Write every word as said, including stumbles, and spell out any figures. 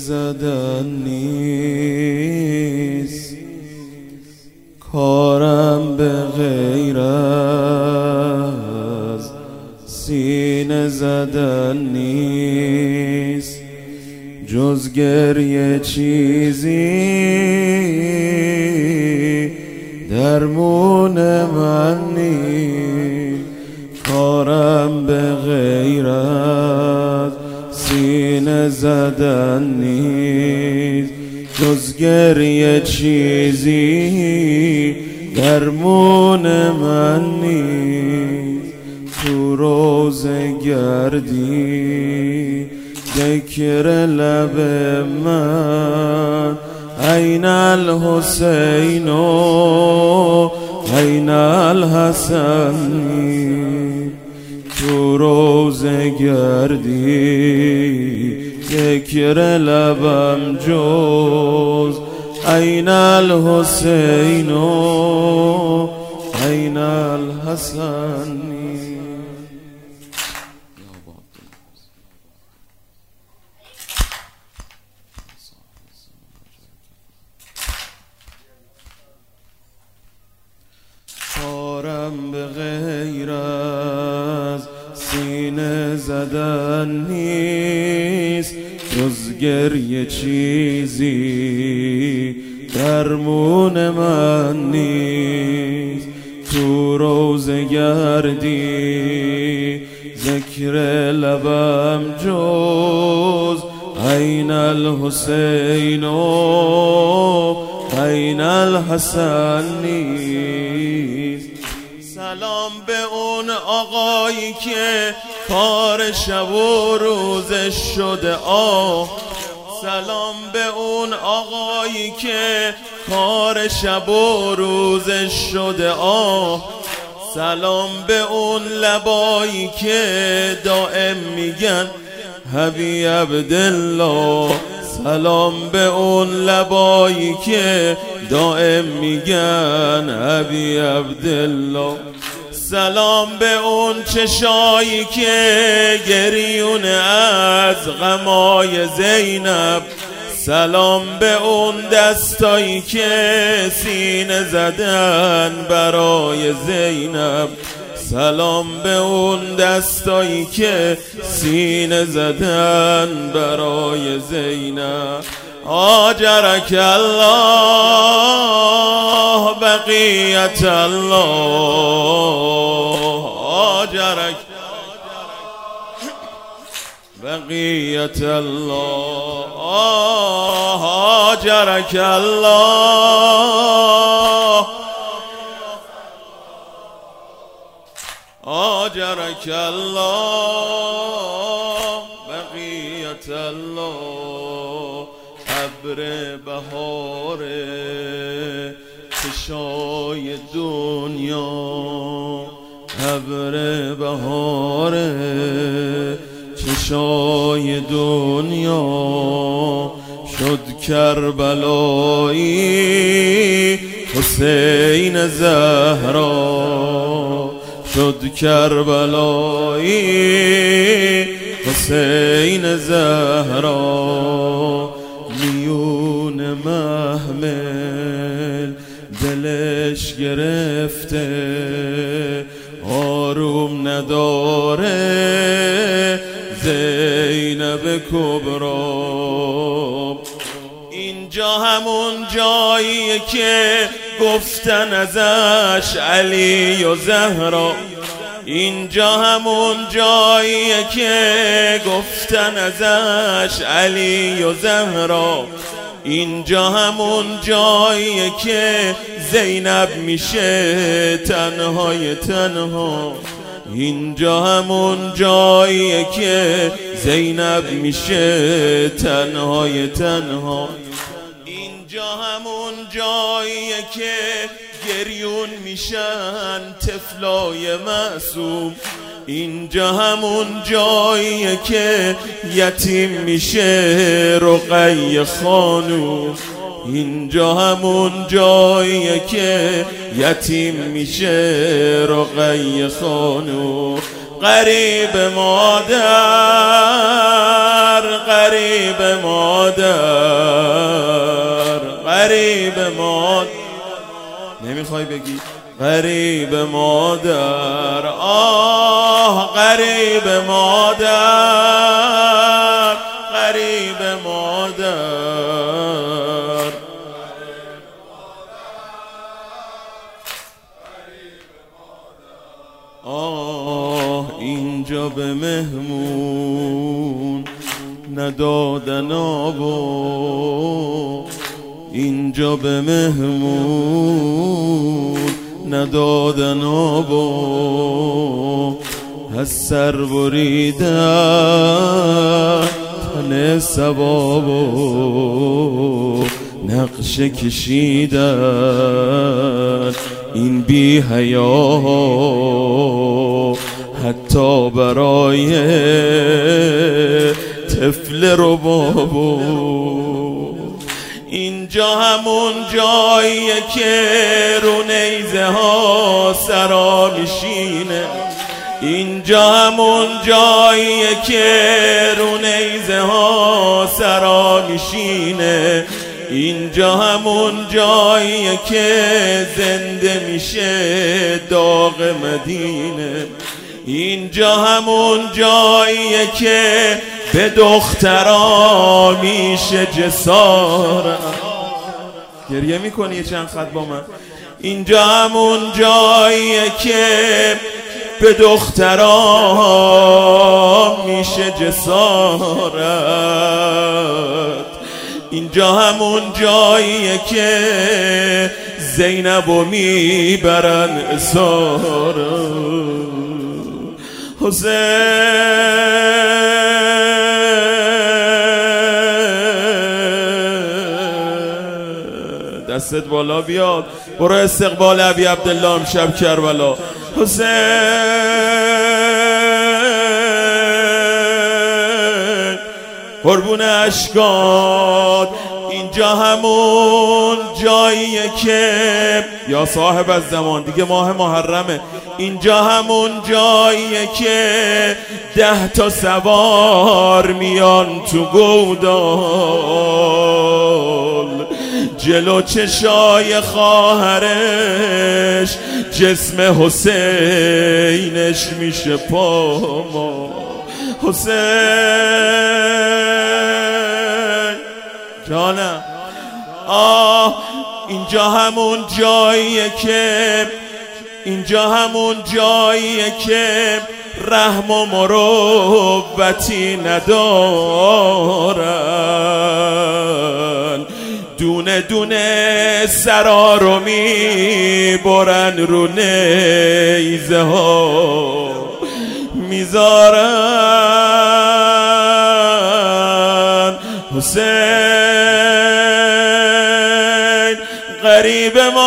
زدن نیست، کارم به غیر از سینه زدن نیست، جز گریه چیزی درمون من نیست. کارم به غیر از سینه زدن نیست، جز گریه چیزی درمون من نیست. تو روزه گردی ذکر لب من، این الحسین و این الحسن. تو روزه گردی ذکر لبم جز این الحسین و این الحسن. کارم به غیر از سینه زدن نیست، جز گریه چیزی درمون من نیست. تو روزه گردی ذکر لبم جز این الحسین و این الحسن نیست. سلام به اون آقایی که کار شب و روزش شده آه، سلام به اون آقایی که کار شب و روزش شده آه، سلام به اون لبایی که دائم میگن حبی عبدالله، سلام به اون لبایی که دائم میگن حبی عبدالله. سلام به اون چشایی که گریون از غمای زینب، سلام به اون دستایی که سینه زدن برای زینب، سلام به اون دستایی که سینه زدن برای زینب. آجرک الله بقیت الله، آجرک بقیت الله، آجرک الله، آجرک الله بقیت الله. ابر بهار چشای دنیا، ابر بهار چشای دنیا، شد کربلایی حسین زهرا، شد کربلایی حسین زهرا. میون محمل دلش گرفته، آروم نداره زینب کبرا. اینجا همون جاییه که گفتن ازش علی و زهرا، اینجا همون جاییه که گفتن ازش علی و زهرا، اینجا همون جاییه که زینب میشه تنهای تنها، اینجا همون جاییه که زینب میشه تنهای تنها، اینجا همون جاییه که گریون میشن طفلای معصوم، اینجا همون جاییه که یتیم میشه رقیه خانوم، اینجا همون جاییه که یتیم میشه رقیه خانوم. غریب مادر، غریب مادر، مادر، غریب مادر. نمیخوای بگی غریب مادر، آه غریب مادر، غریب مادر. آه اینجا به مهمون ندادن آبو، اینجا به مهمون ندادن آبو، از سر بریدن تن ثوابو، نقشه کشیدن این بی حیا حتی برای طفل ربابو. اینجا همون جاییه که رو نیزه ها سرا میشینه، اینجا همون جاییه که رو نیزه ها سرا میشینه، اینجا همون جاییه که زنده میشه داغ مدینه، اینجا همون جاییه که به دخترا میشه جسارت. گریه میکنی یه چند خط با من؟ اینجا همون جاییه که به دخترا میشه جسارت، اینجا همون جاییه که زینبو میبرن اسارت. حسین دستت بالا بیاد، برو استقبال ابی عبدالله امشب کربلا. حسین قربون اشکات، اینجا همون جاییه که یا صاحب از زمان دیگه ماه محرمه، اینجا همون جاییه که ده تا سوار میان تو گودال، جلو چشای خواهرش جسم حسینش میشه پاما. حسین جانم، آه اینجا همون جاییه که اینجا همون جاییه که رحم و مروتی ندارن، دونه دونه سرا رو میبرن رو نیزه ها میذارن. حسین غریب